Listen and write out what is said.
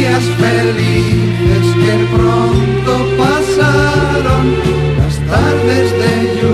días felices que pronto pasaron, las tardes de lluvia